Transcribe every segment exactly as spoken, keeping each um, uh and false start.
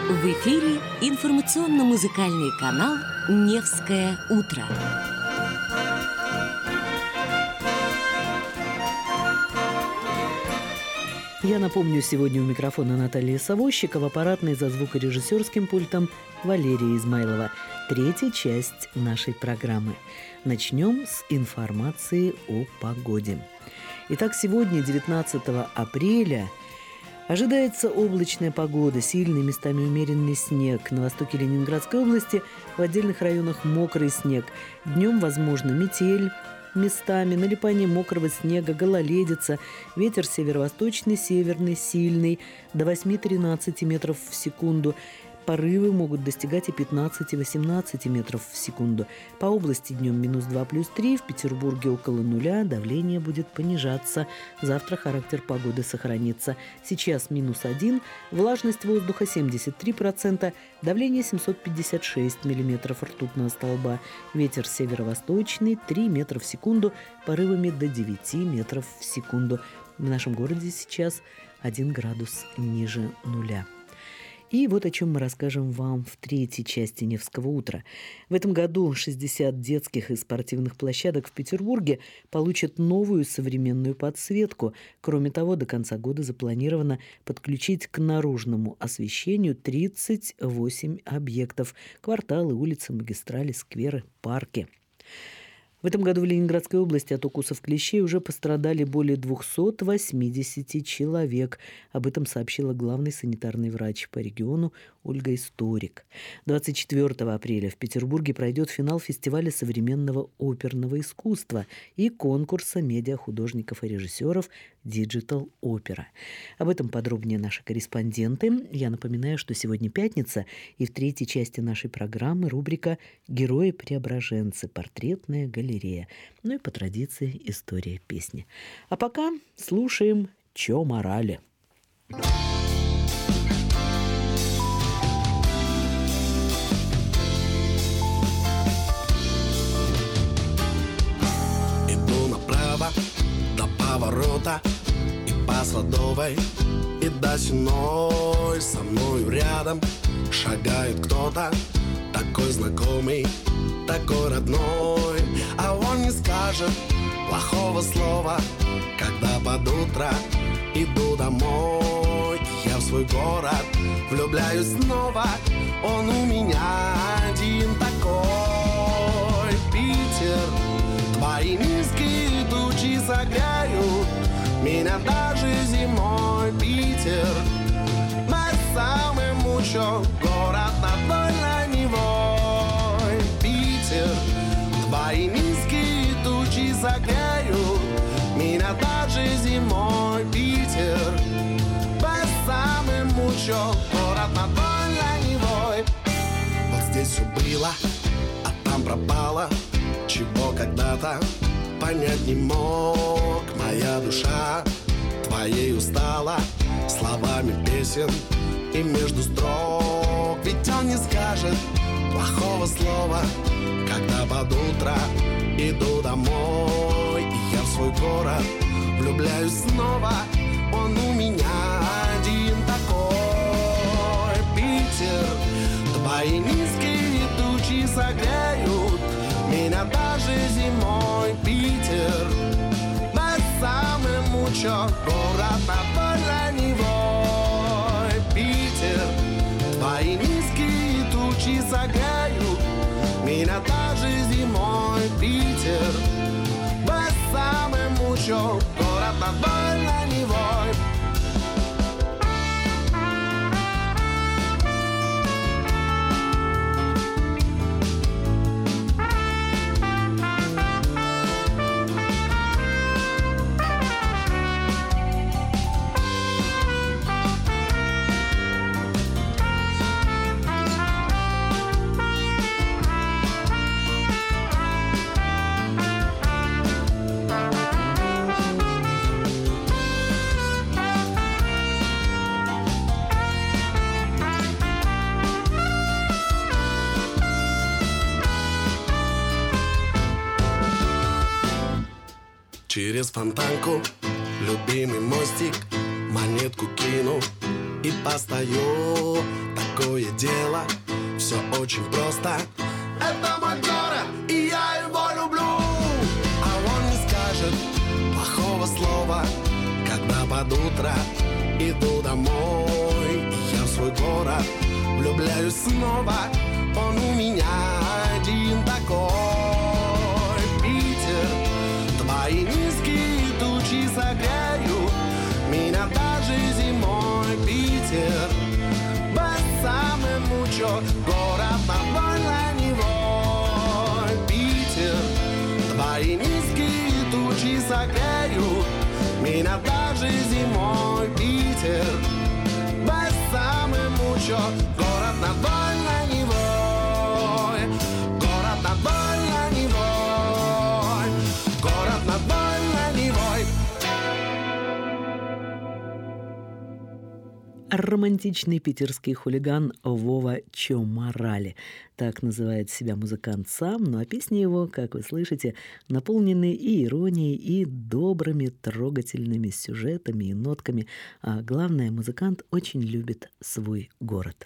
В эфире информационно-музыкальный канал «Невское утро». Я напомню, сегодня у микрофона Наталья Савощикова, аппаратной за звукорежиссерским пультом Валерия Измайлова. Третья часть нашей программы. Начнем с информации о погоде. Итак, сегодня, девятнадцатого апреля, ожидается облачная погода, сильный, местами умеренный снег. На востоке Ленинградской области в отдельных районах мокрый снег. Днем возможно метель, местами налипание мокрого снега, гололедица. Ветер северо-восточный, северный, сильный, до восьми-тринадцати метров в секунду. Порывы могут достигать и пятнадцати-восемнадцати метров в секунду. По области днем минус два плюс три, в Петербурге около нуля, давление будет понижаться. Завтра характер погоды сохранится. Сейчас минус один, влажность воздуха семьдесят три процента, давление семьсот пятьдесят шесть миллиметров ртутного столба. Ветер северо-восточный, три метра в секунду, порывами до девяти метров в секунду. В нашем городе сейчас один градус ниже нуля. И вот о чем мы расскажем вам в третьей части «Невского утра». В этом году шестьдесят детских и спортивных площадок в Петербурге получат новую современную подсветку. Кроме того, до конца года запланировано подключить к наружному освещению тридцать восемь объектов: кварталы, улицы, магистрали, скверы, парки. В этом году в Ленинградской области от укусов клещей уже пострадали более двухсот восьмидесяти человек. Об этом сообщила главный санитарный врач по региону Ольга Историк. двадцать четвёртого апреля в Петербурге пройдет финал фестиваля современного оперного искусства и конкурса медиахудожников и режиссеров «Диджитал Опера». Об этом подробнее наши корреспонденты. Я напоминаю, что сегодня пятница, и в третьей части нашей программы рубрика «Герои-преображенцы. Портретная галерея». Ну и по традиции история песни. А пока слушаем «Чё морали». Иду направо до поворота и по Садовой, и до Сенной. Со мною рядом шагает кто-то такой знакомый, такой родной. А он не скажет плохого слова, когда под утро иду домой. Я в свой город влюбляюсь снова, он у меня один такой. Питер, твои низкие тучи согреют меня даже зимой. Питер, мой самый мучо, город над Вольной Невой. Питер, твои низкие тучи согреют меня даже зимой. Питер, мой самый мучо, город над Вольной Невой. Вот здесь все было, а там пропало, чего когда-то понять не мог. Моя душа твоей устала словами песен и между строк. Ведь он не скажет плохого слова, когда под утро иду домой. И я в свой город влюбляюсь снова, он у меня один такой. Питер, твои низкие тучи согреют меня даже зимой. Питер, мой самый мучо, город над Вольной Невой. Питер, твои низкие тучи согреют меня даже зимой. Питер, мой самый мучо, город над Вольной Невой. Через фонтанку, любимый мостик, монетку кину и постою. такое дело, все очень просто. Это мой город, и я его люблю. А он не скажет плохого слова, когда под утро иду домой. И я в свой город влюбляюсь снова. Он у меня один такой. Питер, твои низкие тучи согреют меня даже зимой. Питер, бессаме мучо, город на вольной. Питер, твои низкие тучи согреют меня даже зимой. Питер, бессаме мучо, город на вольной Невой. Город на вольной Невой. Город на вольной Невой. Романтичный питерский хулиган Вова Чоморали. Так называет себя музыкант сам, ну а песни его, как вы слышите, наполнены и иронией, и добрыми, трогательными сюжетами и нотками. А главное, музыкант очень любит свой город.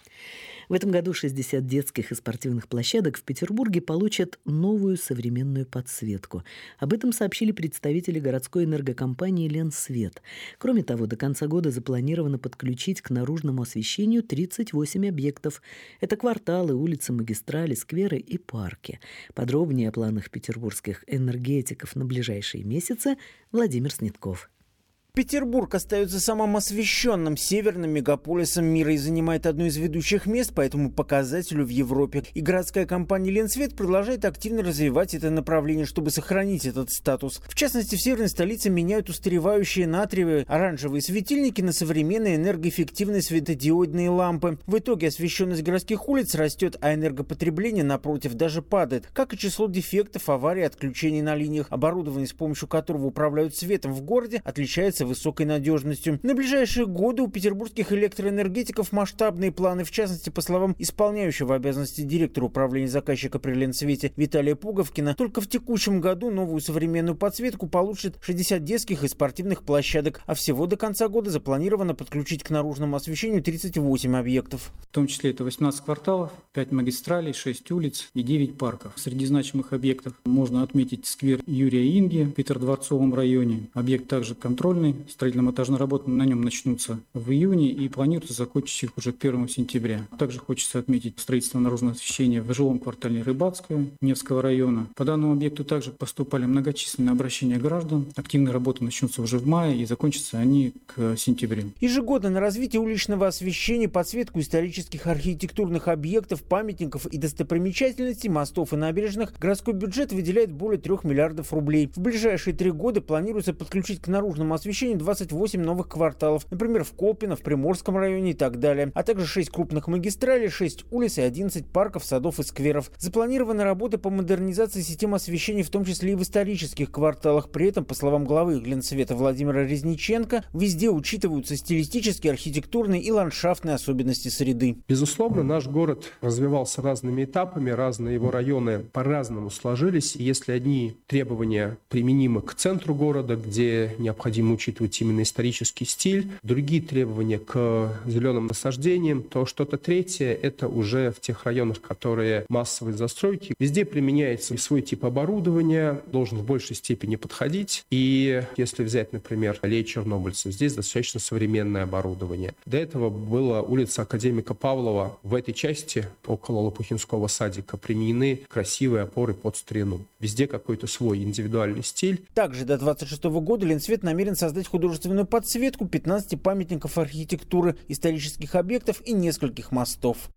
В этом году шестьдесят детских и спортивных площадок в Петербурге получат новую современную подсветку. Об этом сообщили представители городской энергокомпании «Ленсвет». Кроме того, до конца года запланировано подключить к наружному освещению тридцать восемь объектов. Это кварталы, улицы, магистрали, скверы и парки. Подробнее о планах петербургских энергетиков на ближайшие месяцы Владимир Снетков. Петербург остается самым освещенным северным мегаполисом мира и занимает одно из ведущих мест по этому показателю в Европе. И городская компания «Ленсвет» продолжает активно развивать это направление, чтобы сохранить этот статус. В частности, в северной столице меняют устаревающие натриевые оранжевые светильники на современные энергоэффективные светодиодные лампы. В итоге освещенность городских улиц растет, а энергопотребление, напротив, даже падает. Как и число дефектов, аварий, отключений на линиях. Оборудование, с помощью которого управляют светом в городе, отличается высокой надежностью. На ближайшие годы у петербургских электроэнергетиков масштабные планы. В частности, по словам исполняющего обязанности директора управления заказчика при Ленсвете Виталия Пуговкина, только в текущем году новую современную подсветку получат шестьдесят детских и спортивных площадок, а всего до конца года запланировано подключить к наружному освещению тридцать восемь объектов. В том числе это восемнадцать кварталов, пять магистралей, шесть улиц и девять парков. Среди значимых объектов можно отметить сквер Юрия Инги в Петродворцовом районе. Объект также контрольный. Строительно-монтажные работы на нем начнутся в июне и планируется закончить их уже к первому сентября. Также хочется отметить строительство наружного освещения в жилом квартале Рыбацкое Невского района. По данному объекту также поступали многочисленные обращения граждан. Активные работы начнутся уже в мае и закончатся они к сентябрю. Ежегодно на развитие уличного освещения, подсветку исторических архитектурных объектов, памятников и достопримечательностей, мостов и набережных городской бюджет выделяет более трех миллиардов рублей. В ближайшие три года планируется подключить к наружному освещению двадцать восемь новых кварталов, например, в Колпино, в Приморском районе и так далее, а также шесть крупных магистралей, шесть улиц и одиннадцать парков, садов и скверов. Запланированы работы по модернизации системы освещения, в том числе и в исторических кварталах. При этом, по словам главы Ленсвета Владимира Резниченко, везде учитываются стилистические, архитектурные и ландшафтные особенности среды. Безусловно, наш город развивался разными этапами, разные его районы по-разному сложились. И если одни требования применимы к центру города, где необходимо учитывать именно исторический стиль, другие требования к зеленым насаждениям, то что-то третье – это уже в тех районах, которые массовой застройки. Везде применяется свой тип оборудования, должен в большей степени подходить. И если взять, например, аллею чернобыльцев, здесь достаточно современное оборудование. До этого была улица Академика Павлова. В этой части, около Лопухинского садика, применены красивые опоры под старину. Везде какой-то свой индивидуальный стиль. Также до двадцать шестого года Ленсвет намерен создать художественную подсветку пятнадцати памятников архитектуры, исторических объектов и нескольких мостов.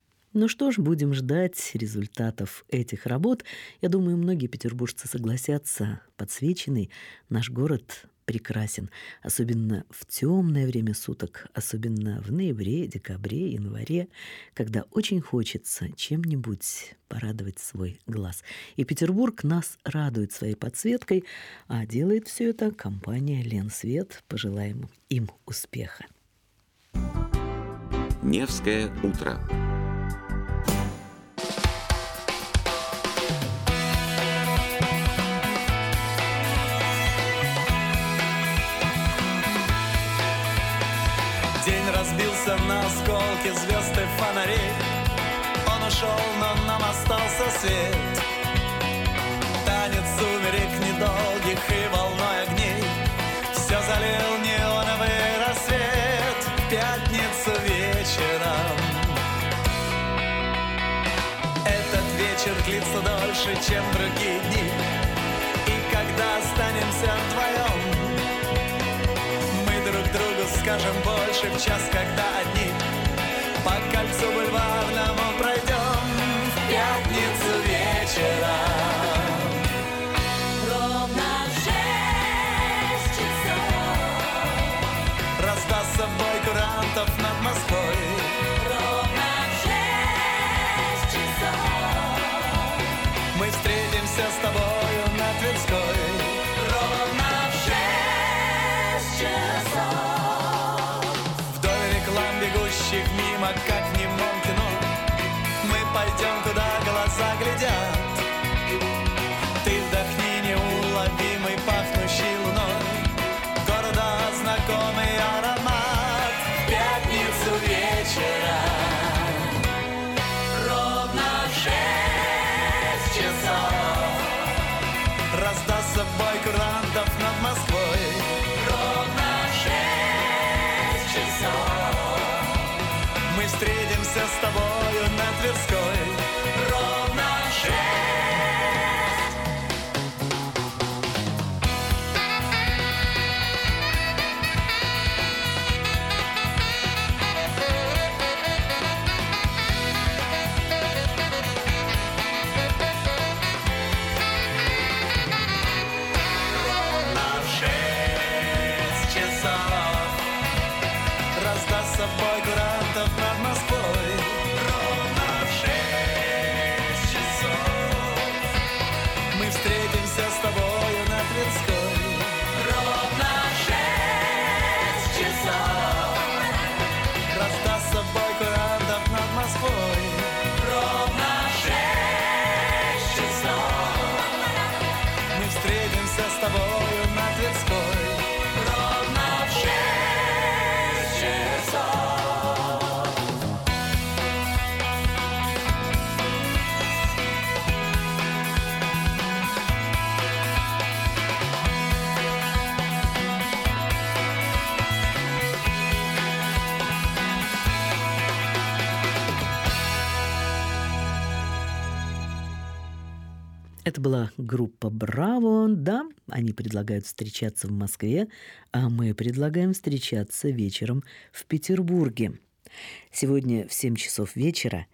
Ну что ж, будем ждать результатов этих работ. Я думаю, многие петербуржцы согласятся. Подсвеченный наш город прекрасен, особенно в темное время суток, особенно в ноябре, декабре, январе, когда очень хочется чем-нибудь порадовать свой глаз. И Петербург нас радует своей подсветкой, а делает все это компания «Ленсвет». Пожелаем им успеха. Невское утро. День разбился на осколки звезд и фонарей. Он ушел, но нам остался свет. Танец сумерек недолгих и волной огней все залил неоновый рассвет. В пятницу вечером этот вечер длится дольше, чем другие дни. И когда останемся вдвоем, мы друг другу скажем больше в час, когда одни по кольцу бульварному пройдем. В пятницу вечером ровно в шесть часов раздастся бой курантов над Москвой. ровно в шесть часов Мы встретимся с тобою на Тверской. ровно в шесть часов Вдоль реклам, бегущих мимо, как в немом кино, мы пойдем, куда глаза глядят. Ты вдохни неуловимый, пахнущий луной города знакомый аромат. В пятницу вечером ровно в шесть часов раздастся бой курантов над Москвой. ровно в шесть часов Мы встретимся с тобою на Тверской. ровно в шесть. Ровно в шесть часов раздастся бой курантов над Москвой. Ровно в шесть часов мы встретимся с тобою на Тверской. ровно в шесть часов Раздастся бой курантов над Москвой. ровно в шесть часов Мы встретимся с тобою на Тверской. ровно в шесть часов. Это была группа «Браво». Да, они предлагают встречаться в Москве, а мы предлагаем встречаться вечером в Петербурге. Сегодня в семь часов вечера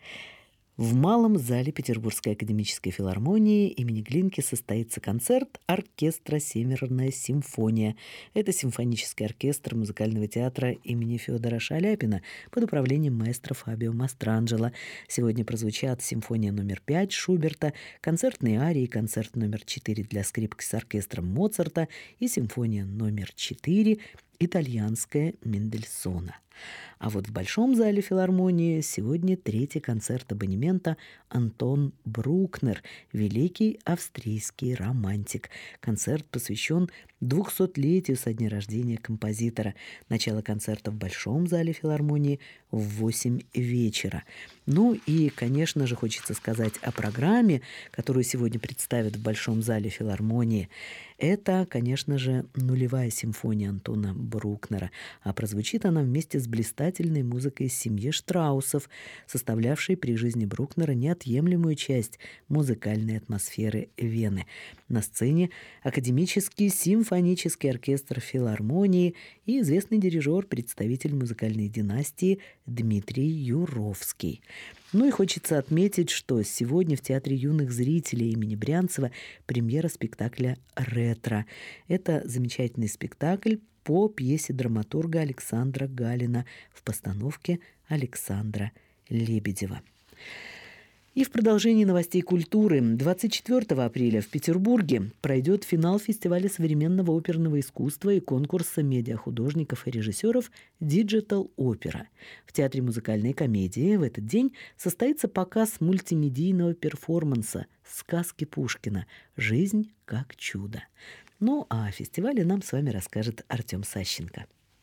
в Малом зале Петербургской академической филармонии имени Глинки состоится концерт оркестра «Северная симфония». Это симфонический оркестр музыкального театра имени Федора Шаляпина под управлением маэстро Фабио Мастранджело. Сегодня прозвучат симфония номер пять Шуберта, концертные арии, концерт номер четыре для скрипки с оркестром Моцарта и симфония номер четыре итальянская Мендельсона. А вот в Большом зале филармонии сегодня третий концерт абонемента Антон Брукнер, великий австрийский романтик. Концерт посвящен двухсотлетию со дня рождения композитора. Начало концерта в Большом зале филармонии в восемь вечера. Ну и, конечно же, хочется сказать о программе, которую сегодня представят в Большом зале филармонии. Это, конечно же, нулевая симфония Антона Брукнера, а прозвучит она вместе с блистательной музыкой семьи Штраусов, составлявшей при жизни Брукнера неотъемлемую часть музыкальной атмосферы Вены. На сцене академический симфонический оркестр филармонии и известный дирижер, представитель музыкальной династии Дмитрий Юровский. Ну и хочется отметить, что сегодня в Театре юных зрителей имени Брянцева премьера спектакля «Ретро». Это замечательный спектакль по пьесе драматурга Александра Галина в постановке Александра Лебедева. И в продолжении новостей культуры двадцать четвёртого апреля в Петербурге пройдет финал фестиваля современного оперного искусства и конкурса медиахудожников и режиссеров «Диджитал Опера». В Театре музыкальной комедии в этот день состоится показ мультимедийного перформанса «Сказки Пушкина. Жизнь как чудо». Ну а о фестивале нам с вами расскажет Артем Сащенко.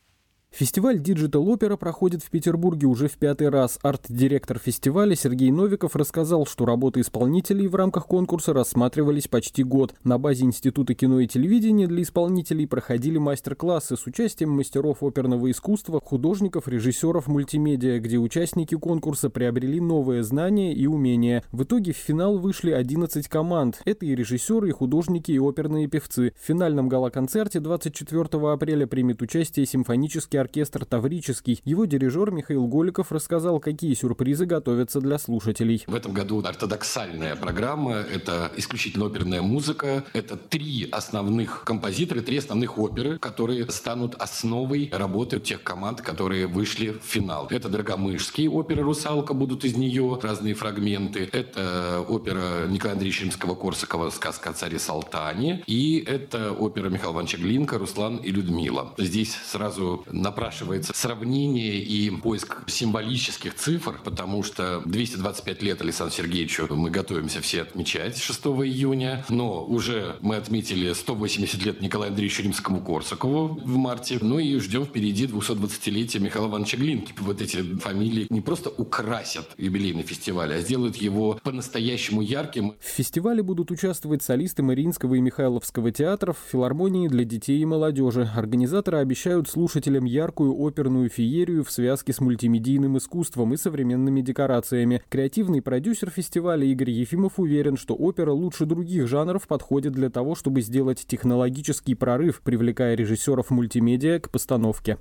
Фестиваль Digital Opera проходит в Петербурге уже в пятый раз. Арт-директор фестиваля Сергей Новиков рассказал, что работы исполнителей в рамках конкурса рассматривались почти год. На базе Института кино и телевидения для исполнителей проходили мастер-классы с участием мастеров оперного искусства, художников, режиссеров мультимедиа, где участники конкурса приобрели новые знания и умения. В итоге в финал вышли одиннадцать команд. Это и режиссеры, и художники, и оперные певцы. В финальном гала-концерте двадцать четвёртого апреля примет участие симфонический оркестр «Таврический». Его дирижер Михаил Голиков рассказал, какие сюрпризы готовятся для слушателей. В этом году ортодоксальная программа. Это исключительно оперная музыка. Это три основных композитора, три основных оперы, которые станут основой работы тех команд, которые вышли в финал. Это Драгомышский, опера «Русалка», будут из нее разные фрагменты. Это опера Николая Андреевича Римского-Корсакова «Сказка о царе Салтане». И это опера Михаила Ивановича Глинка «Руслан и Людмила». Здесь сразу напрашивается сравнение и поиск символических цифр, потому что двести двадцать пять лет Александру Сергеевичу мы готовимся все отмечать шестого июня, но уже мы отметили сто восемьдесят лет Николаю Андреевичу Римскому-Корсакову в марте, ну и ждем впереди двухсотдвадцатилетия Михаила Ивановича Глинки. Вот эти фамилии не просто украсят юбилейный фестиваль, а сделают его по-настоящему ярким. В фестивале будут участвовать солисты Мариинского и Михайловского театров, филармонии для детей и молодежи. Организаторы обещают слушателям яркую оперную феерию в связке с мультимедийным искусством и современными декорациями. Креативный продюсер фестиваля Игорь Ефимов уверен, что опера лучше других жанров подходит для того, чтобы сделать технологический прорыв, привлекая режиссеров мультимедиа к постановке.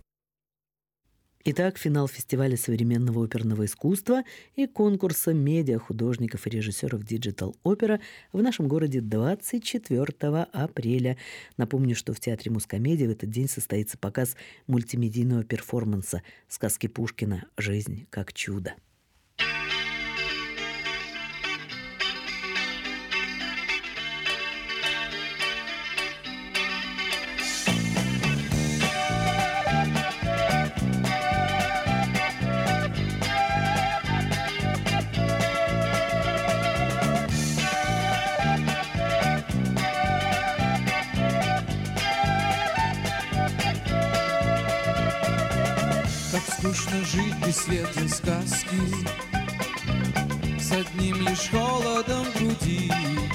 Итак, финал фестиваля современного оперного искусства и конкурса медиа-художников и режиссеров Digital Opera в нашем городе двадцать четвёртого апреля. Напомню, что в Театре Мускомедии в этот день состоится показ мультимедийного перформанса «Сказки Пушкина. Жизнь как чудо». Скучно жить без светлой сказки, с одним лишь холодом в груди,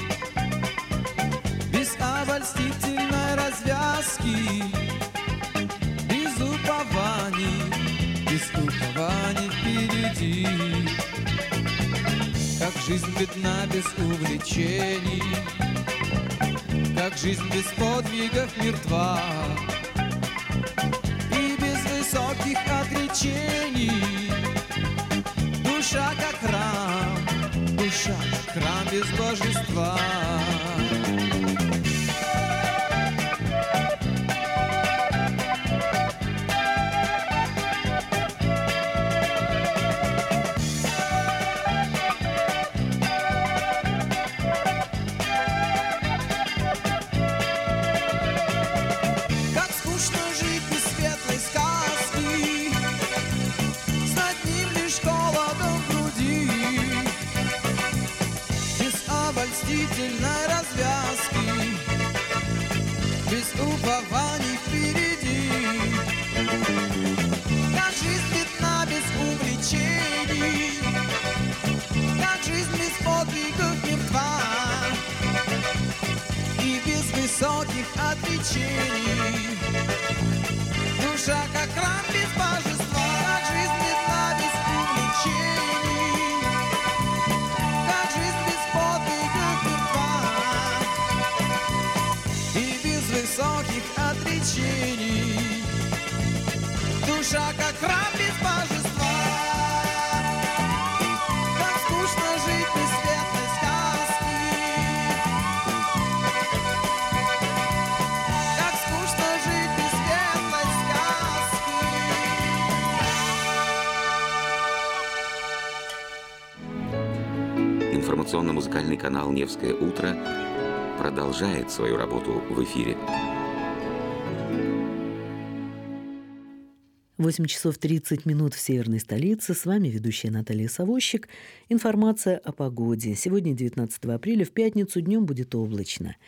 без обольстительной развязки, без упований, без упований впереди. Как жизнь бедна без увлечений, как жизнь без подвигов мертва, высоких отречений. Душа как храм, душа как храм без божества. Обольстительной развязки, без упований впереди. Как жизнь бедна без увлечений, как жизнь без подвигов мертва и без высоких отречений. Душа как храм без божества, как жизнь бедна без увлечений, как жизнь без подвигов высоких отречений. Душа как храм без божества. Как скучно жить без светлой сказки, как скучно жить без светлой сказки. Информационно-музыкальный канал «Невское утро» продолжает свою работу в эфире. восемь часов тридцать минут в северной столице. С вами ведущая Наталья Савощик. Информация о погоде. Сегодня, девятнадцатого апреля, в пятницу, днем будет облачно.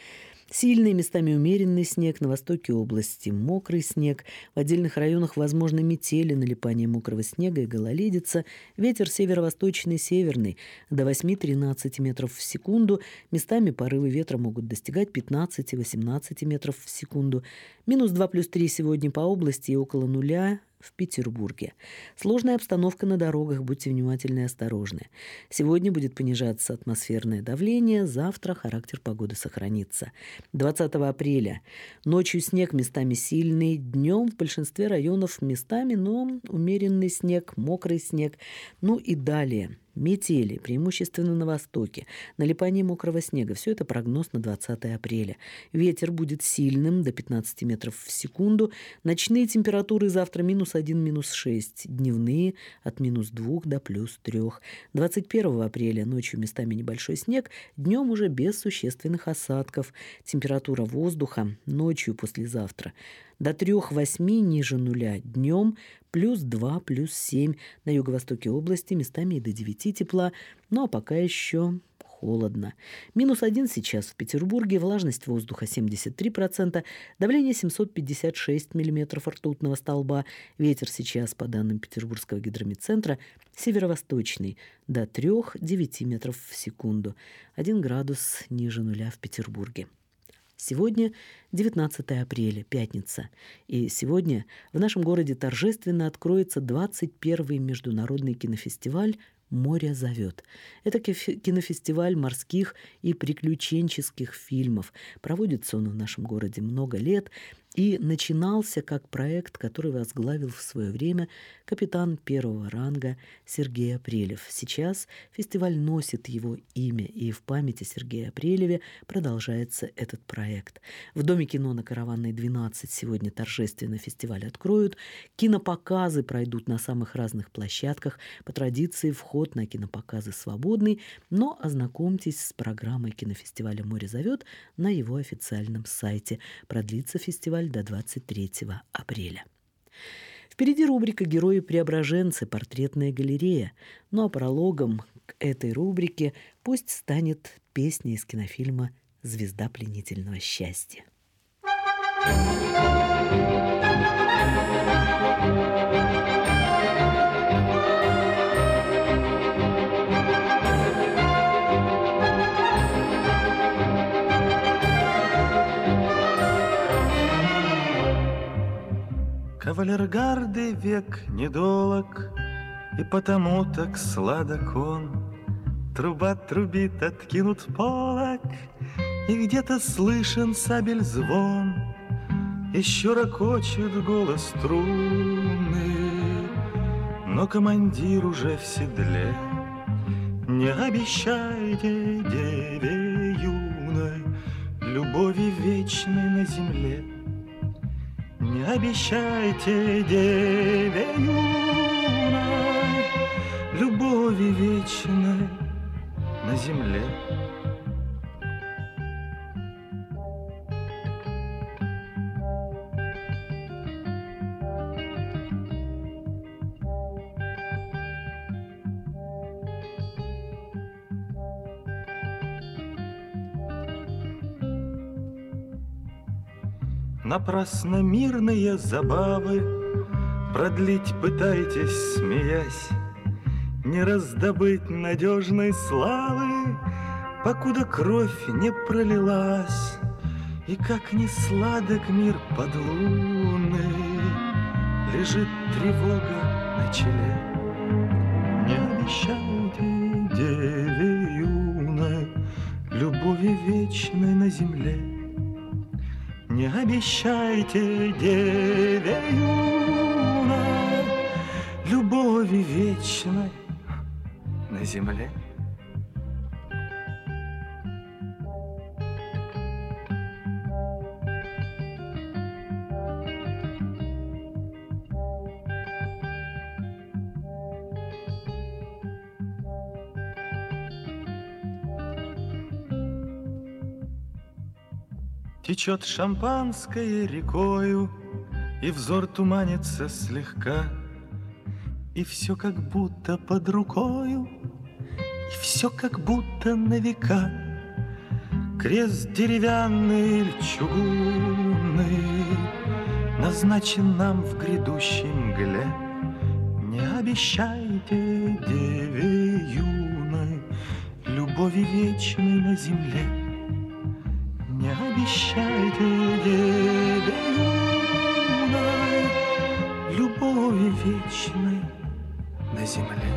Сильный, местами умеренный снег, на востоке области мокрый снег. В отдельных районах возможны метели, налипание мокрого снега и гололедица. Ветер северо-восточный, северный до восемь-тринадцать метров в секунду. Местами порывы ветра могут достигать пятнадцать-восемнадцать метров в секунду. Минус два плюс три сегодня по области и около нуля в Петербурге. Сложная обстановка на дорогах, будьте внимательны и осторожны. Сегодня будет понижаться атмосферное давление, завтра характер погоды сохранится. двадцатого апреля. Ночью снег, местами сильный, днем в большинстве районов местами, но умеренный снег, мокрый снег. Ну и далее. Метели, преимущественно на востоке, налипание мокрого снега. Все это прогноз на двадцатое апреля. Ветер будет сильным, до пятнадцати метров в секунду. Ночные температуры завтра минус один, минус шесть. Дневные от минус двух до плюс трех. двадцать первого апреля ночью местами небольшой снег, днем уже без существенных осадков. Температура воздуха ночью послезавтра до трёх-восьми ниже нуля, днем плюс два, плюс семь. На юго-востоке области местами и до девяти тепла, ну а пока еще холодно. Минус один сейчас в Петербурге, влажность воздуха семьдесят три процента, давление семьсот пятьдесят шесть миллиметров ртутного столба. Ветер сейчас, по данным Петербургского гидрометцентра, северо-восточный до трёх-девяти метров в секунду. один градус ниже нуля в Петербурге. Сегодня девятнадцатое апреля, пятница, и сегодня в нашем городе торжественно откроется двадцать первый международный кинофестиваль «Море зовет». Это кинофестиваль морских и приключенческих фильмов. Проводится он в нашем городе много лет и начинался как проект, который возглавил в свое время капитан первого ранга Сергей Апрелев. Сейчас фестиваль носит его имя, и в память о Сергее Апрелеве продолжается этот проект. В Доме кино на Караванной, двенадцать сегодня торжественно фестиваль откроют. Кинопоказы пройдут на самых разных площадках. По традиции вход на кинопоказы свободный, но ознакомьтесь с программой кинофестиваля «Море зовет» на его официальном сайте. Продлится фестиваль до двадцать третьего апреля. Впереди рубрика «Герои-преображенцы. Портретная галерея». Ну а прологом к этой рубрике пусть станет песня из кинофильма «Звезда пленительного счастья». Кавалергарды век недолог, и потому так сладок он. Труба трубит, откинут полог, и где-то слышен сабель звон. Еще ракочет голос струны, но командир уже в седле. Не обещайте деве юной любови вечной на земле. Не обещайте деве юной любови вечной на земле. Напрасно мирные забавы продлить пытаетесь, смеясь, не раздобыть надежной славы, покуда кровь не пролилась. И как ни сладок мир подлунный, лежит тревога на челе. Не обещайте деве юной любови вечной на земле. Не обещайте деве юной любови вечной на земле. Течет шампанское рекою, и взор туманится слегка, и все как будто под рукою, и все как будто на века. Крест деревянный или чугунный назначен нам в грядущей мгле. Не обещайте деве юной любови вечной на земле. Не обещайте деве юной любови вечной на земле.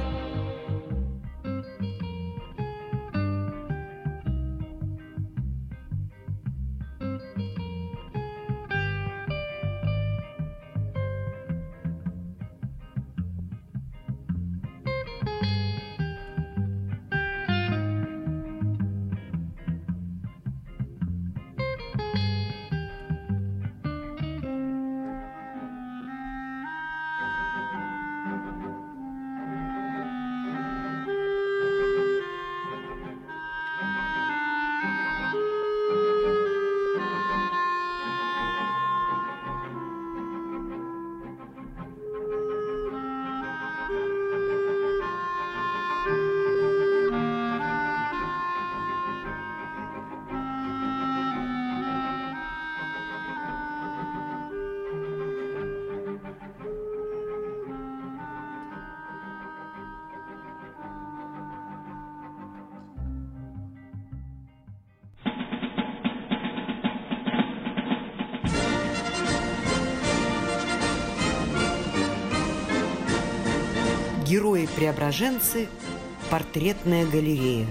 Герои-преображенцы. Портретная галерея.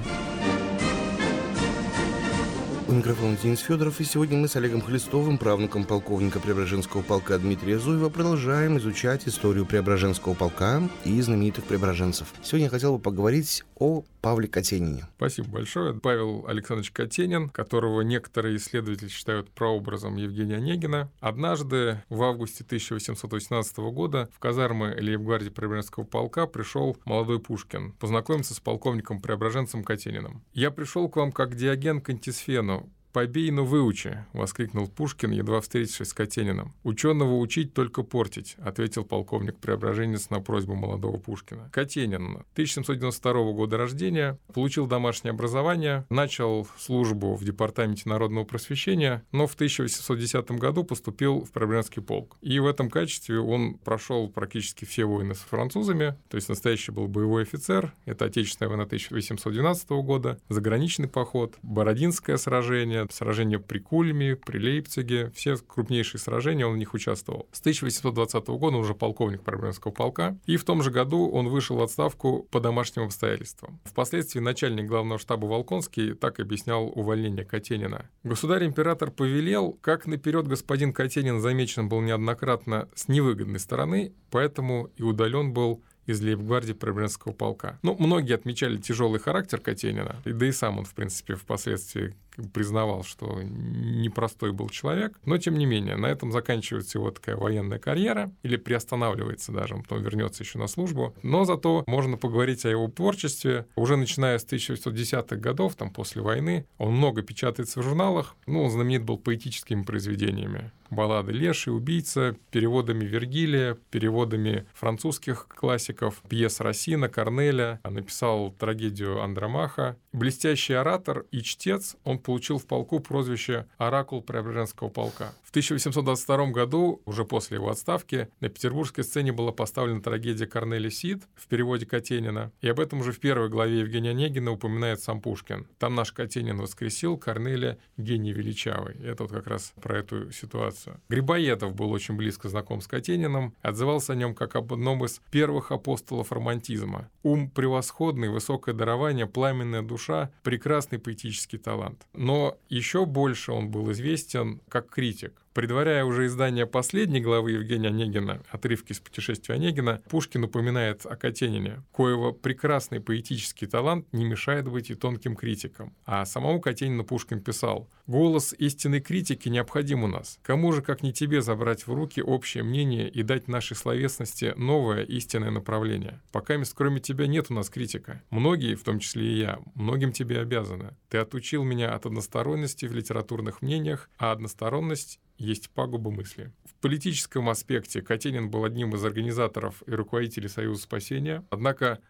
У микрофона Денис Федоров, и сегодня мы с Олегом Хлестовым, правнуком полковника Преображенского полка Дмитрия Зуева, продолжаем изучать историю Преображенского полка и знаменитых преображенцев. Сегодня я хотел бы поговорить о Павле Катенине. Спасибо большое. Павел Александрович Катенин, которого некоторые исследователи считают прообразом Евгения Онегина, однажды в августе тысяча восемьсот восемнадцатого года в казармы лейб-гвардии Преображенского полка пришел молодой Пушкин познакомиться с полковником-преображенцем Катениным. «Я пришел к вам как Диоген к Антисфену. «Побей, но выучи!» — воскликнул Пушкин, едва встретившись с Катениным. «Ученого учить, только портить», — ответил полковник-преображенец на просьбу молодого Пушкина. Катенин, тысяча семьсот девяносто второго года рождения, получил домашнее образование, начал службу в Департаменте народного просвещения, но в тысяча восемьсот десятом году поступил в Преображенский полк. И в этом качестве он прошел практически все войны с французами, то есть настоящий был боевой офицер. Это Отечественная война тысяча восемьсот двенадцатого года, заграничный поход, Бородинское сражение, сражения при Кульме, при Лейпциге, все крупнейшие сражения, он в них участвовал. С тысяча восемьсот двадцатого года он уже полковник Преображенского полка, и в том же году он вышел в отставку по домашним обстоятельствам. Впоследствии начальник главного штаба Волконский так объяснял увольнение Катенина. Государь-император повелел, как наперед господин Катенин замечен был неоднократно с невыгодной стороны, поэтому и удален был из лейб-гвардии Преображенского полка. Ну, многие отмечали тяжелый характер Катенина, да и сам он, в принципе, впоследствии признавал, что непростой был человек, но, тем не менее, на этом заканчивается его такая военная карьера, или приостанавливается даже, он потом вернется еще на службу, но зато можно поговорить о его творчестве. Уже начиная с тысяча восемьсот десятых годов, там, после войны, он много печатается в журналах, ну, он знаменит был поэтическими произведениями. Баллады «Леший», «Убийца», переводами Вергилия, переводами французских классиков, пьес Рассина, Корнеля, написал трагедию Андромаха. Блестящий оратор и чтец, он получил в полку прозвище «Оракул Преображенского полка». В тысяча восемьсот двадцать втором году, уже после его отставки, на петербургской сцене была поставлена трагедия Корнеля Сид в переводе Катенина, и об этом уже в первой главе Евгения Онегина упоминает сам Пушкин. Там наш Катенин воскресил Корнеля гений величавый. Это вот как раз про эту ситуацию. Грибоедов был очень близко знаком с Катениным, отзывался о нем как об одном из первых апостолов романтизма. Ум превосходный, высокое дарование, пламенная душа, прекрасный поэтический талант. Но еще больше он был известен как критик. Предваряя уже издание последней главы Евгения Онегина, отрывки из «Путешествия Онегина», Пушкин упоминает о Катенине, коего прекрасный поэтический талант не мешает быть и тонким критиком. А самому Катенину Пушкин писал: «Голос истинной критики необходим у нас. Кому же, как не тебе, забрать в руки общее мнение и дать нашей словесности новое истинное направление? Пока мест кроме тебя нет у нас критика. Многие, в том числе и я, многим тебе обязаны. Ты отучил меня от односторонности в литературных мнениях, а односторонность есть пагуба мысли». В политическом аспекте Катенин был одним из организаторов и руководителей Союза спасения, однако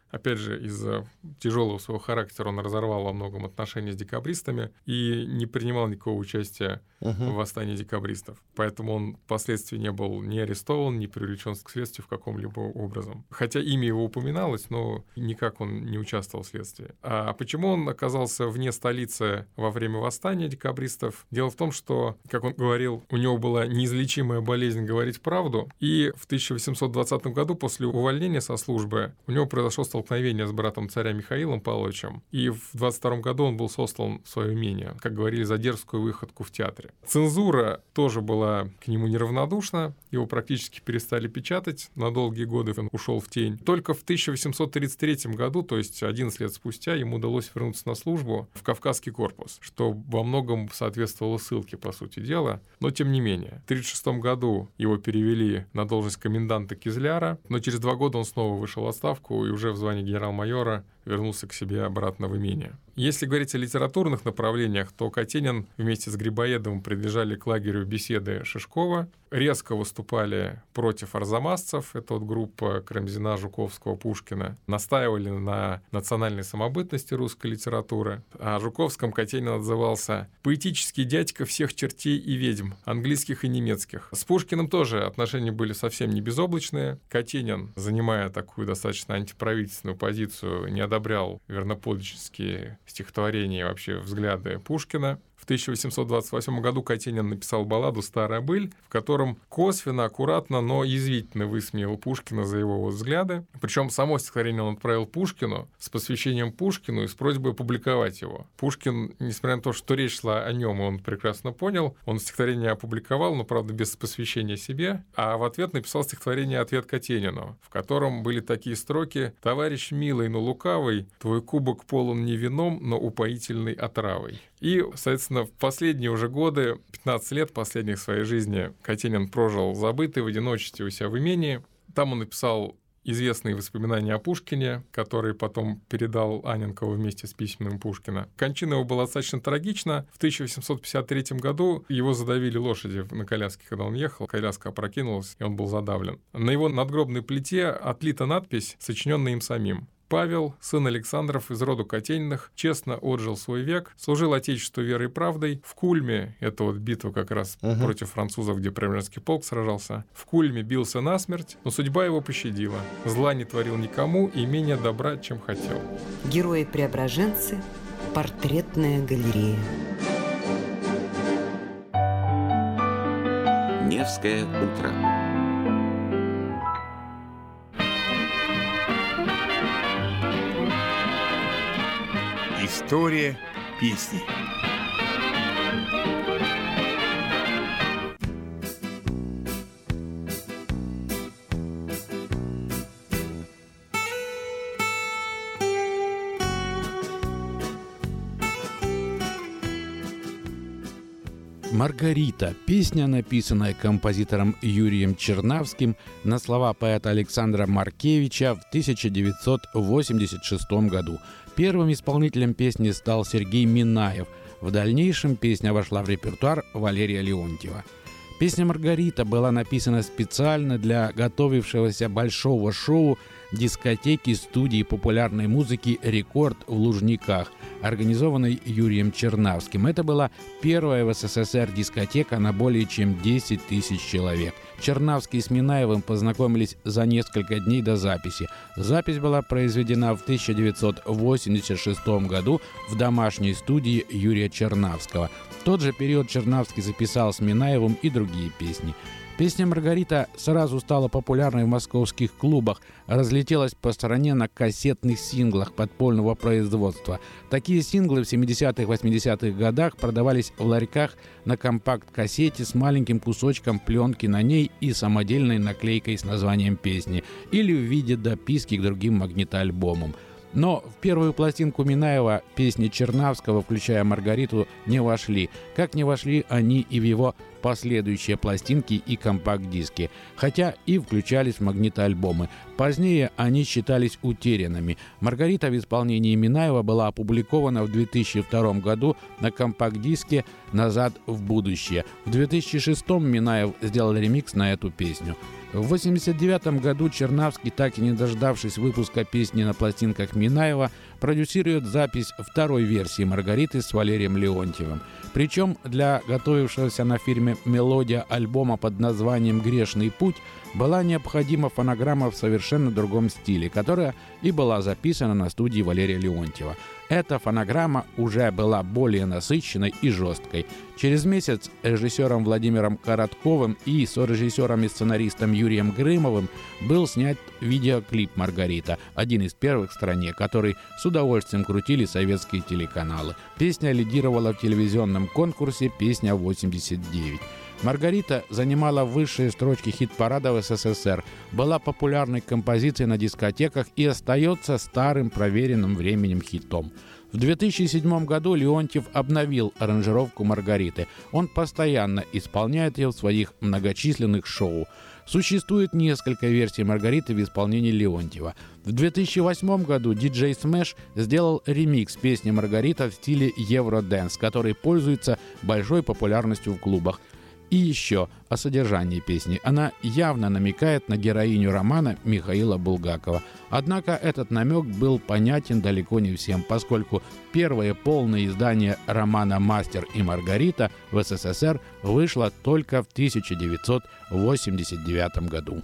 Опять же, из-за тяжелого своего характера он разорвал во многом отношения с декабристами и не принимал никакого участия uh-huh. в восстании декабристов. Поэтому он впоследствии не был ни арестован, ни привлечен к следствию в каком-либо образом. Хотя имя его упоминалось, но никак он не участвовал в следствии. А почему он оказался вне столицы во время восстания декабристов? Дело в том, что, как он говорил, у него была неизлечимая болезнь говорить правду, и в тысяча восемьсот двадцатом году после увольнения со службы у него произошло столкновение с братом царя Михаилом Павловичем, и в двадцать втором году он был сослан в свое имение, как говорили, за дерзкую выходку в театре. Цензура тоже была к нему неравнодушна, его практически перестали печатать, на долгие годы он ушел в тень. Только в тысяча восемьсот тридцать третьем году, то есть одиннадцать лет спустя, ему удалось вернуться на службу в Кавказский корпус, что во многом соответствовало ссылке, по сути дела. Но тем не менее, в тысяча девятьсот тридцать шестом году его перевели на должность коменданта Кизляра, но через два года он снова вышел в отставку и уже в звании генерал-майора вернулся к себе обратно в имение. Если говорить о литературных направлениях, то Катенин вместе с Грибоедовым принадлежали к лагерю беседы Шишкова, резко выступали против арзамасцев, это вот группа Карамзина, Жуковского, Пушкина, настаивали на национальной самобытности русской литературы. О Жуковском Катенин отзывался: «Поэтический дядька всех чертей и ведьм, английских и немецких». С Пушкиным тоже отношения были совсем не безоблачные. Катенин, занимая такую достаточно антиправительственную позицию, не одобрял верноподданнические стихотворения и вообще взгляды Пушкина. В тысяча восемьсот двадцать восьмом году Катенин написал балладу «Старая быль», в котором косвенно, аккуратно, но язвительно высмеял Пушкина за его вот взгляды. Причем само стихотворение он отправил Пушкину с посвящением Пушкину и с просьбой опубликовать его. Пушкин, несмотря на то, что речь шла о нем, и он прекрасно понял, он стихотворение опубликовал, но, правда, без посвящения себе, а в ответ написал стихотворение «Ответ Катенину», в котором были такие строки: «Товарищ милый, но лукавый, твой кубок полон не вином, но упоительной отравой». И, соответственно, в последние уже годы, пятнадцать лет последних своей жизни, Катенин прожил забытый в одиночестве у себя в имении. Там он написал известные воспоминания о Пушкине, которые потом передал Анненкову вместе с письмами Пушкина. Кончина его была достаточно трагична. В тысяча восемьсот пятьдесят третьем году его задавили лошади на коляске, когда он ехал. Коляска опрокинулась, и он был задавлен. На его надгробной плите отлита надпись, сочиненная им самим: «Павел, сын Александров из роду Катениных, честно отжил свой век, служил Отечеству верой и правдой. В Кульме», это вот битва как раз uh-huh. против французов, где Преображенский полк сражался, «в Кульме бился насмерть, но судьба его пощадила. Зла не творил никому и менее добра, чем хотел». Герои-преображенцы. Портретная галерея. Невское утро. История песни. «Маргарита» – песня, написанная композитором Юрием Чернавским на слова поэта Александра Маркевича в тысяча девятьсот восемьдесят шестом году. Первым исполнителем песни стал Сергей Минаев. В дальнейшем песня вошла в репертуар Валерия Леонтьева. Песня «Маргарита» была написана специально для готовившегося большого шоу дискотеки студии популярной музыки «Рекорд» в Лужниках, организованной Юрием Чернавским. Это была первая в СССР дискотека на более чем десять тысяч человек. Чернавский с Минаевым познакомились за несколько дней до записи. Запись была произведена в тысяча девятьсот восемьдесят шестом году в домашней студии Юрия Чернавского. В тот же период Чернавский записал с Минаевым и другие песни. Песня «Маргарита» сразу стала популярной в московских клубах, разлетелась по стране на кассетных синглах подпольного производства. Такие синглы в семидесятых-восьмидесятых годах продавались в ларьках на компакт-кассете с маленьким кусочком пленки на ней и самодельной наклейкой с названием песни или в виде дописки к другим магнитоальбомам. Но в первую пластинку Минаева песни Чернавского, включая «Маргариту», не вошли. Как не вошли они и в его последующие пластинки и компакт-диски, хотя и включались в магнитоальбомы. Позднее они считались утерянными. «Маргарита» в исполнении Минаева была опубликована в две тысячи втором году на компакт-диске «Назад в будущее». В две тысячи шестом Минаев сделал ремикс на эту песню. В восемьдесят девятом году Чернавский, так и не дождавшись выпуска песни на пластинках Минаева, продюсирует запись второй версии «Маргариты» с Валерием Леонтьевым. Причем для готовившегося на фирме «Мелодия» альбома под названием «Грешный путь» была необходима фонограмма в совершенно другом стиле, которая и была записана на студии Валерия Леонтьева. Эта фонограмма уже была более насыщенной и жесткой. Через месяц режиссером Владимиром Коротковым и сорежиссером и сценаристом Юрием Грымовым был снят видеоклип «Маргарита», один из первых в стране, который с удовольствием крутили советские телеканалы. Песня лидировала в телевизионном конкурсе «Песня восемьдесят девять». «Маргарита» занимала высшие строчки хит-парада в СССР, была популярной композицией на дискотеках и остается старым проверенным временем хитом. В две тысячи седьмом году Леонтьев обновил аранжировку «Маргариты». Он постоянно исполняет ее в своих многочисленных шоу. Существует несколько версий «Маргариты» в исполнении Леонтьева. В две тысячи восьмом году диджей Smash сделал ремикс песни «Маргарита» в стиле евродэнс, который пользуется большой популярностью в клубах. И еще о содержании песни. Она явно намекает на героиню романа Михаила Булгакова. Однако этот намек был понятен далеко не всем, поскольку первое полное издание романа «Мастер и Маргарита» в СССР вышло только в тысяча девятьсот восемьдесят девятом году.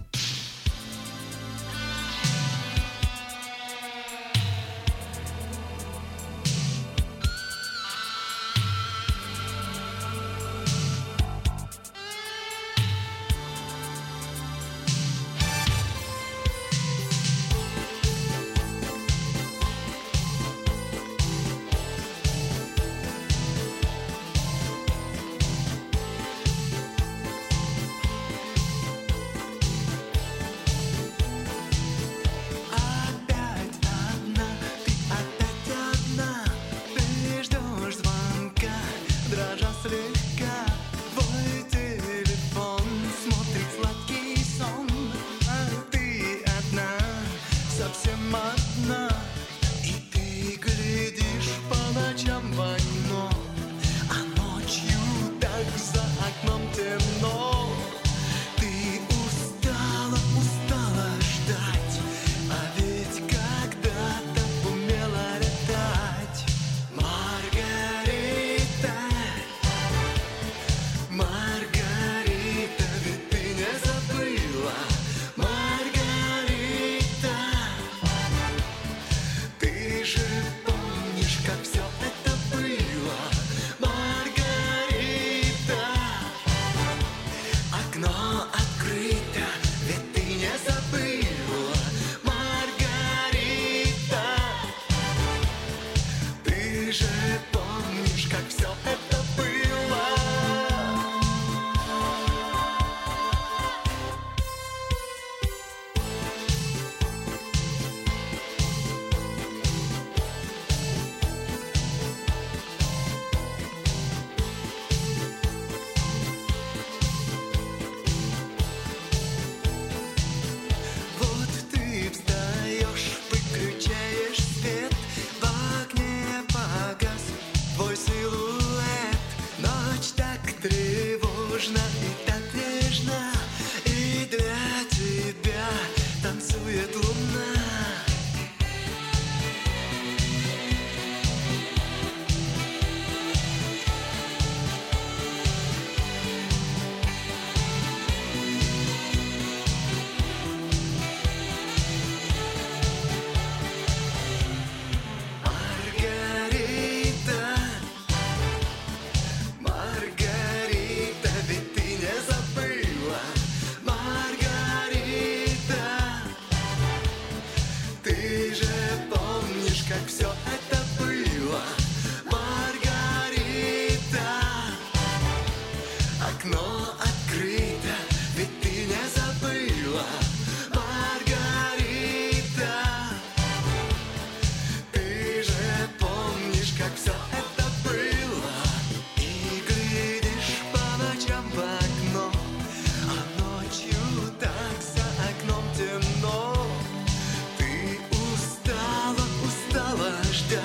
Устала, устала ждать.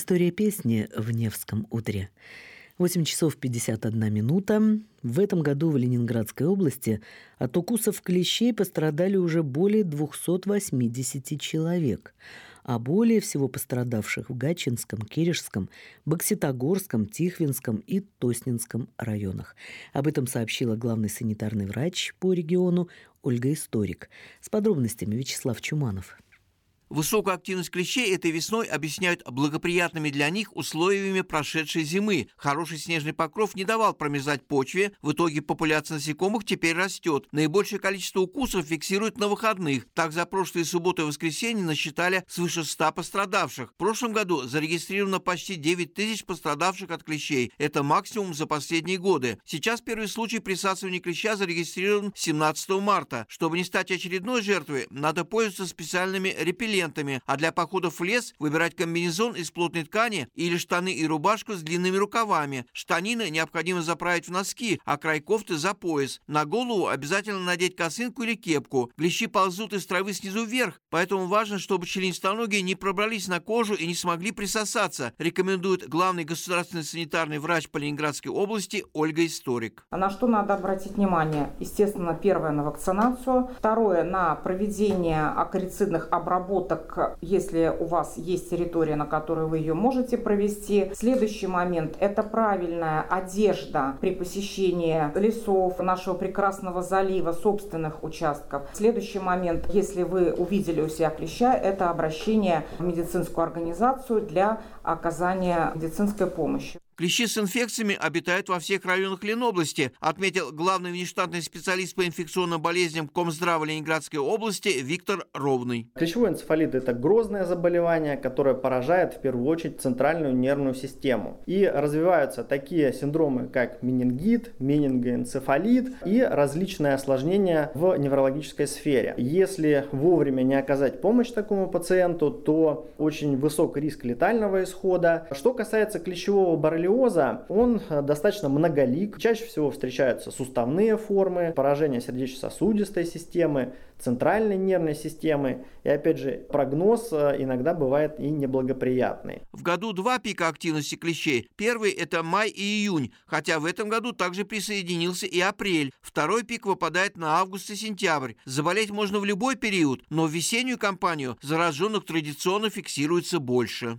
История песни в Невском утре. восемь часов пятьдесят одна минута. В этом году в Ленинградской области от укусов клещей пострадали уже более двухсот восьмидесяти человек, а более всего пострадавших в Гатчинском, Киришском, Бокситогорском, Тихвинском и Тоснинском районах. Об этом сообщила главный санитарный врач по региону Ольга Историк. С подробностями Вячеслав Чуманов. Высокую активность клещей этой весной объясняют благоприятными для них условиями прошедшей зимы. Хороший снежный покров не давал промерзать почве, в итоге популяция насекомых теперь растет. Наибольшее количество укусов фиксируют на выходных. Так, за прошлые субботы и воскресенье насчитали свыше ста пострадавших. В прошлом году зарегистрировано почти девять тысяч пострадавших от клещей. Это максимум за последние годы. Сейчас первый случай присасывания клеща зарегистрирован семнадцатого марта. Чтобы не стать очередной жертвой, надо пользоваться специальными репеллентами. А для походов в лес выбирать комбинезон из плотной ткани или штаны и рубашку с длинными рукавами. Штанины необходимо заправить в носки, а край кофты за пояс. На голову обязательно надеть косынку или кепку. Клещи ползут из травы снизу вверх, поэтому важно, чтобы членистоногие не пробрались на кожу и не смогли присосаться, рекомендует главный государственный санитарный врач по Ленинградской области Ольга Историк. На что надо обратить внимание? Естественно, первое — на вакцинацию, второе — на проведение акарицидных обработок, если у вас есть территория, на которой вы ее можете провести. Следующий момент – это правильная одежда при посещении лесов, нашего прекрасного залива, собственных участков. Следующий момент, если вы увидели у себя клеща, это обращение в медицинскую организацию для оказания медицинской помощи. Клещи с инфекциями обитают во всех районах Ленобласти, отметил главный внештатный специалист по инфекционным болезням Комздрава Ленинградской области Виктор Ровный. Клещевой энцефалит – это грозное заболевание, которое поражает в первую очередь центральную нервную систему. И развиваются такие синдромы, как менингит, менингоэнцефалит и различные осложнения в неврологической сфере. Если вовремя не оказать помощь такому пациенту, то очень высок риск летального исхода. Что касается клещевого боррелиоза, он достаточно многолик. Чаще всего встречаются суставные формы, поражение сердечно-сосудистой системы, центральной нервной системы. И опять же, прогноз иногда бывает и неблагоприятный. В году два пика активности клещей. Первый – это май и июнь, хотя в этом году также присоединился и апрель. Второй пик выпадает на август и сентябрь. Заболеть можно в любой период, но в весеннюю кампанию зараженных традиционно фиксируется больше.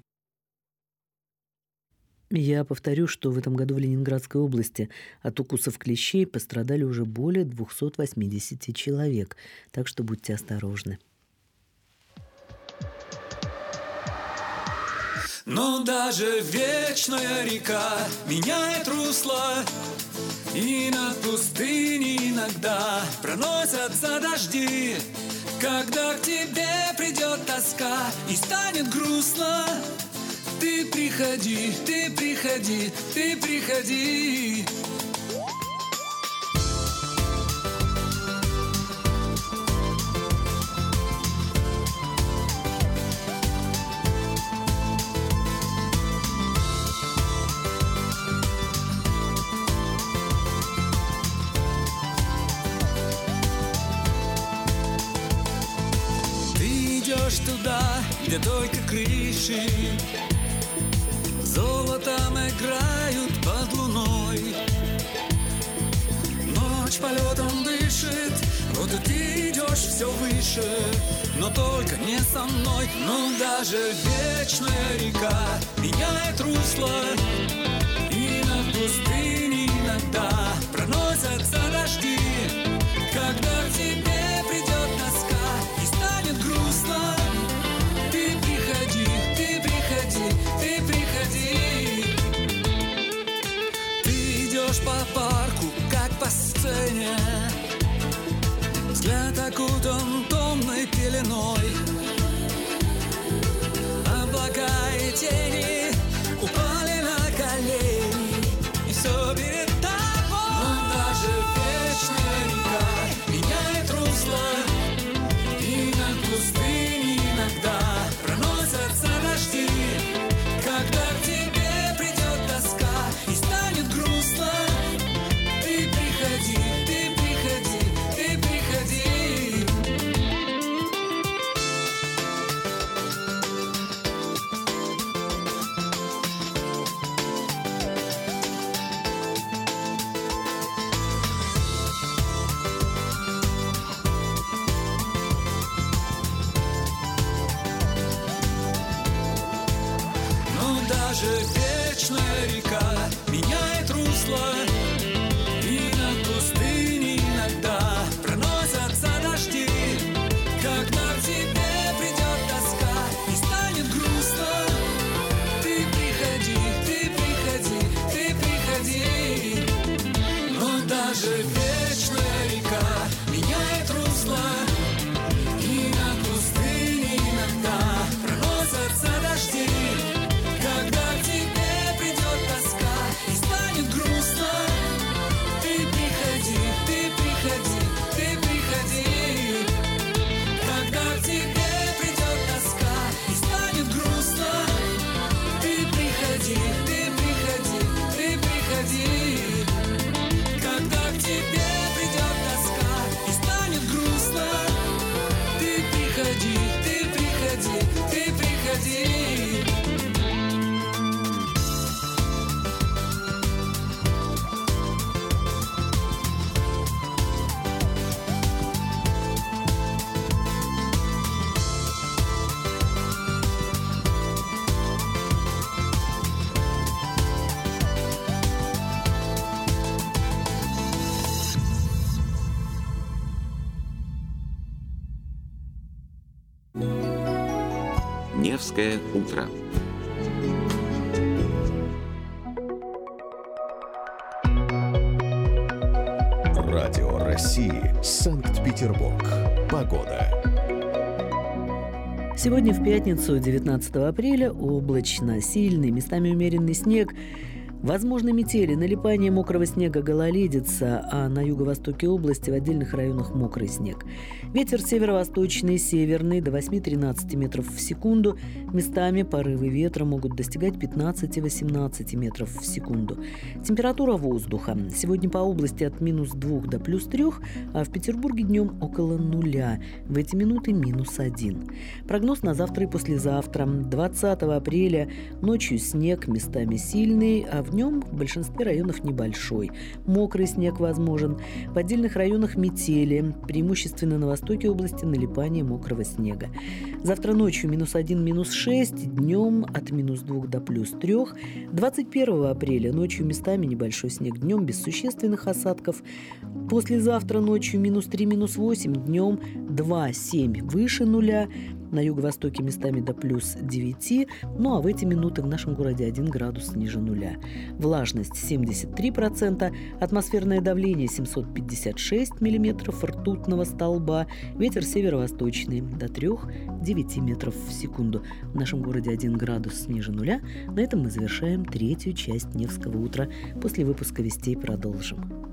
Я повторю, что в этом году в Ленинградской области от укусов клещей пострадали уже более двухсот восьмидесяти человек, так что будьте осторожны. Но даже вечная река меняет русло, и над пустыней иногда проносятся дожди. Когда к тебе придет тоска и станет грустно, ты приходи, ты приходи, ты приходи. Ты идешь туда, где только крыши золотом играют под луной. Ночь полетом дышит, вот и ты идешь все выше, но только не со мной. Но даже вечная река меняет русло, и над пустыней иногда проносятся дожди. Когда к тебе придет тоска и станет грустно, ты приходи, ты приходи, ты приходи. Ты идешь по парку, как по сцене, взгляд окутан томной пеленой. Облака и тени упали на колени, и все перед тобой. Но даже вечная река меняет русло, и над пустыней иногда проносятся дожди. Когда к тебе придет тоска и станет грустно, ты приходи, ты приходи, ты приходи. русло, и над пустыней иногда проносятся дожди. Когда к тебе придет тоска и станет грустно, ты приходи, ты приходи, ты приходи. Но даже вечная река меняет русло, и над пустыней иногда проносятся дожди. Когда к тебе придет тоска и станет грустно, ты приходи, ты приходи, ты приходи. Когда к тебе придет тоска и станет грустно, ты приходи, ты приходи, ты приходи. Когда к тебе придет тоска и станет грустно, ты приходи, ты приходи, ты приходи. Невское утро. Радио России. Санкт-Петербург. Погода. Сегодня в пятницу, девятнадцатого апреля, облачно, сильный, местами умеренный снег. Возможны метели, налипание мокрого снега, гололедица, а на юго-востоке области в отдельных районах мокрый снег. Ветер северо-восточный, северный до восьми-тринадцати метров в секунду. Местами порывы ветра могут достигать пятнадцати-восемнадцати метров в секунду. Температура воздуха. Сегодня по области от минус двух до плюс трех, а в Петербурге днем около нуля. В эти минуты минус один. Прогноз на завтра и послезавтра. двадцатого апреля ночью снег, местами сильный, а в днем в большинстве районов небольшой. Мокрый снег возможен. В отдельных районах метели. Преимущественно на востоке области налипание мокрого снега. Завтра ночью минус один, минус шесть. Днем от минус двух до плюс трех. двадцать первого апреля ночью местами небольшой снег. Днем без существенных осадков. Послезавтра ночью минус три, минус восемь. Днем два, семь выше нуля. На юго-востоке местами до плюс девяти. Ну а в эти минуты в нашем городе один градус ниже нуля. Влажность семьдесят три процента, атмосферное давление семьсот пятьдесят шесть миллиметров ртутного столба, ветер северо-восточный до трёх-девяти метров в секунду. В нашем городе один градус ниже нуля. На этом мы завершаем третью часть Невского утра. После выпуска вестей продолжим.